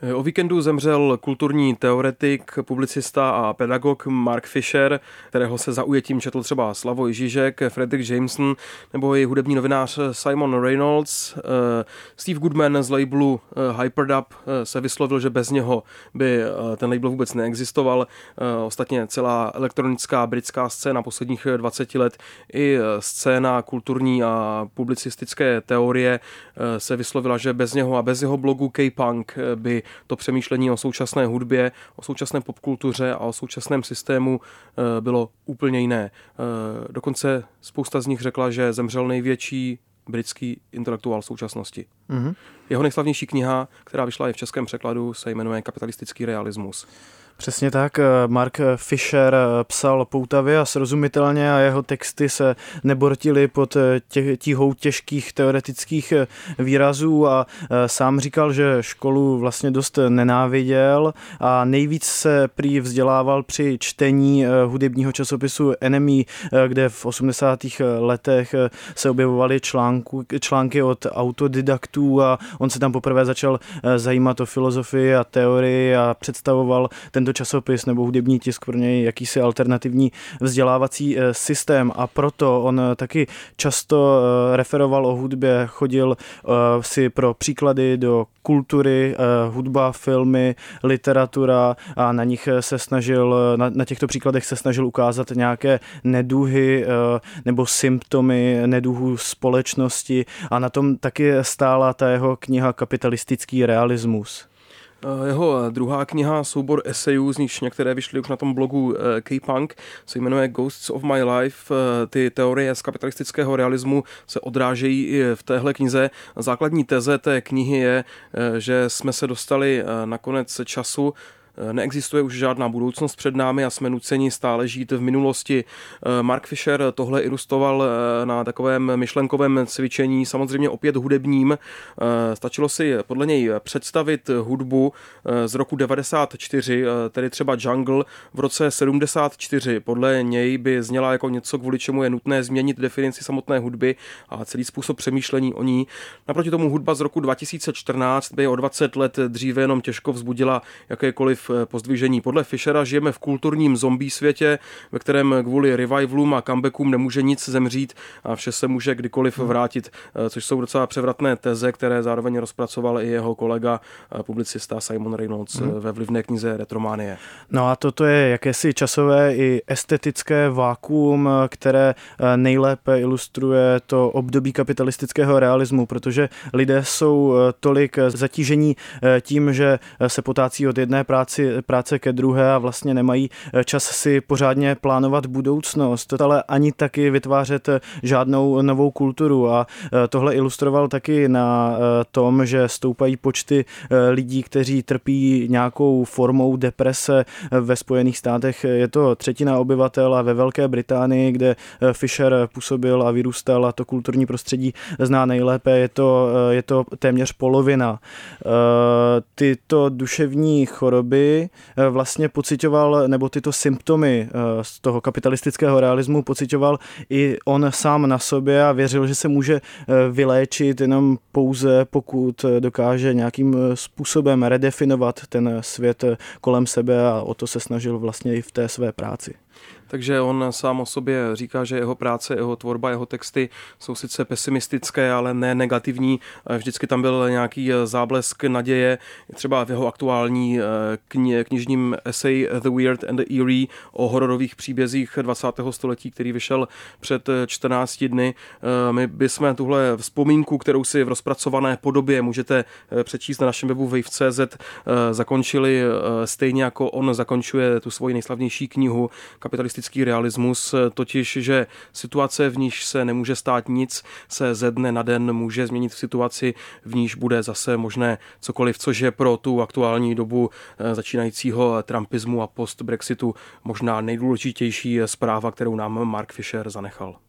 O víkendu zemřel kulturní teoretik, publicista a pedagog Mark Fisher, kterého se zaujetím četl třeba Slavoj Žižek, Fredric Jameson nebo i hudební novinář Simon Reynolds. Steve Goodman z labelu Hyperdub se vyslovil, že bez něho by ten label vůbec neexistoval. Ostatně celá elektronická britská scéna posledních 20 let i scéna kulturní a publicistické teorie se vyslovila, že bez něho a bez jeho blogu K-Punk by to přemýšlení o současné hudbě, o současné popkultuře a o současném systému bylo úplně jiné. Dokonce spousta z nich řekla, že zemřel největší britský intelektuál současnosti. Mm-hmm. Jeho nejslavnější kniha, která vyšla i v českém překladu, se jmenuje Kapitalistický realismus. Přesně tak, Mark Fisher psal poutavě a srozumitelně a jeho texty se nebortily pod tíhou těžkých teoretických výrazů a sám říkal, že školu vlastně dost nenáviděl a nejvíc se prý vzdělával při čtení hudebního časopisu Enemy, kde v 80. letech se objevovaly články od autodidaktů a on se tam poprvé začal zajímat o filozofii a teorii a představoval tento časopis nebo hudební tisk pro něj jakýsi alternativní vzdělávací systém a proto on taky často referoval o hudbě, chodil si pro příklady do kultury, hudba, filmy, literatura a na nich se snažil, na těchto příkladech se snažil ukázat nějaké neduhy nebo symptomy neduhů společnosti a na tom taky stála ta jeho kniha Kapitalistický realismus. Jeho druhá kniha, soubor esejů, z nichž některé vyšly už na tom blogu K-Punk, se jmenuje Ghosts of My Life. Ty teorie z kapitalistického realismu se odrážejí i v téhle knize. Základní teze té knihy je, že jsme se dostali na konec času. Neexistuje už žádná budoucnost před námi a jsme nuceni stále žít v minulosti. Mark Fisher tohle ilustroval na takovém myšlenkovém cvičení, samozřejmě opět hudebním. Stačilo si podle něj představit hudbu z roku 94, tedy třeba Jungle v roce 74. Podle něj by zněla jako něco, kvůli čemu je nutné změnit definici samotné hudby a celý způsob přemýšlení o ní. Naproti tomu hudba z roku 2014 by o 20 let dříve jenom těžko vzbudila jakékoliv pozdvižení. Podle Fishera žijeme v kulturním zombie světě, ve kterém kvůli revivalům a comebackům nemůže nic zemřít a vše se může kdykoliv vrátit, což jsou docela převratné teze, které zároveň rozpracoval i jeho kolega publicista Simon Reynolds ve vlivné knize Retromanie. No a toto je jakési časové i estetické vákuum, které nejlépe ilustruje to období kapitalistického realismu, protože lidé jsou tolik zatížení tím, že se potácí od jedné práce ke druhé a vlastně nemají čas si pořádně plánovat budoucnost, ale ani taky vytvářet žádnou novou kulturu a tohle ilustroval taky na tom, že stoupají počty lidí, kteří trpí nějakou formou deprese. Ve Spojených státech je to 1/3 obyvatel a ve Velké Británii, kde Fisher působil a vyrůstal a to kulturní prostředí zná nejlépe, je to téměř polovina. Tyto duševní choroby vlastně pocitoval, nebo tyto symptomy z toho kapitalistického realismu pocitoval i on sám na sobě a věřil, že se může vyléčit jenom pouze, pokud dokáže nějakým způsobem redefinovat ten svět kolem sebe a o to se snažil vlastně i v té své práci. Takže on sám o sobě říká, že jeho práce, jeho tvorba, jeho texty jsou sice pesimistické, ale ne negativní. Vždycky tam byl nějaký záblesk naděje. Třeba v jeho aktuální knižním esej The Weird and the Eerie o hororových příbězích 20. století, který vyšel před 14 dny. My bychom tuhle vzpomínku, kterou si v rozpracované podobě můžete přečíst na našem webu wave.cz, zakončili stejně jako on zakončuje tu svoji nejslavnější knihu Kapitalistický realismus, totiž, že situace, v níž se nemůže stát nic, se ze dne na den může změnit v situaci, v níž bude zase možné cokoliv, což je pro tu aktuální dobu začínajícího trumpismu a post-Brexitu možná nejdůležitější zpráva, kterou nám Mark Fisher zanechal.